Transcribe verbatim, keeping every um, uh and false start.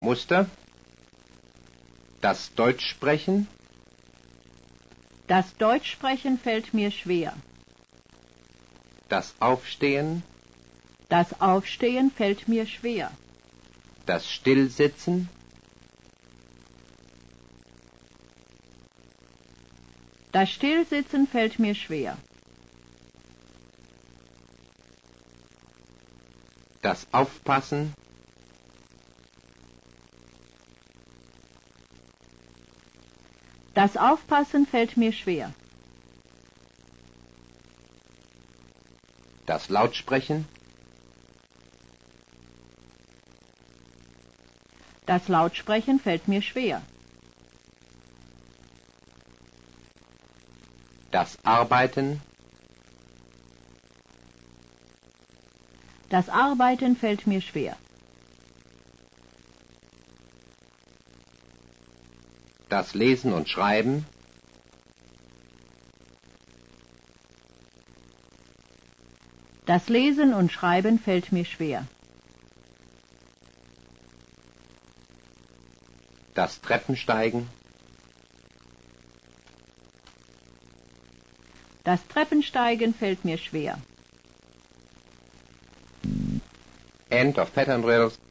Muster. Das Deutschsprechen. Das Deutschsprechen fällt mir schwer. Das Aufstehen. Das Aufstehen fällt mir schwer. Das Stillsitzen. Das Stillsitzen fällt mir schwer. Das Aufpassen. Das Aufpassen fällt mir schwer. Das Lautsprechen. Das Lautsprechen fällt mir schwer. Das Arbeiten. Das Arbeiten fällt mir schwer. Das Lesen und Schreiben. Das Lesen und Schreiben fällt mir schwer. Das Treppensteigen. Das Treppensteigen fällt mir schwer. End of pattern drills.